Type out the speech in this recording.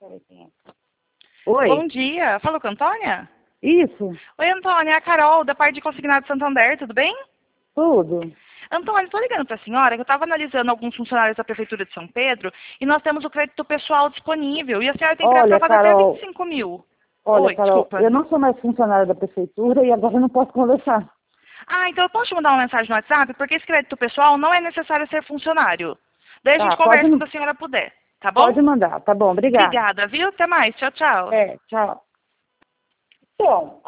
Oi. Bom dia. Falou com a Antônia? Isso, Oi, Antônia. É a Carol, da parte de Consignado Santander. Tudo bem? tudo. Antônia, estou ligando para a senhora que eu estava analisando alguns funcionários da Prefeitura de São Pedro e nós temos o crédito pessoal disponível. E a senhora tem crédito Olha, para pagar até Carol, 25 mil. olha, Oi, Carol, desculpa. eu não sou mais funcionária da prefeitura e agora eu não posso conversar. Ah, então eu posso te mandar uma mensagem no WhatsApp? Porque esse crédito pessoal não é necessário ser funcionário. Daí a gente Tá, conversa quando a senhora puder. Tá bom? pode mandar, tá bom, obrigada. Obrigada, viu? Até mais. Tchau, tchau. Tchau. Então,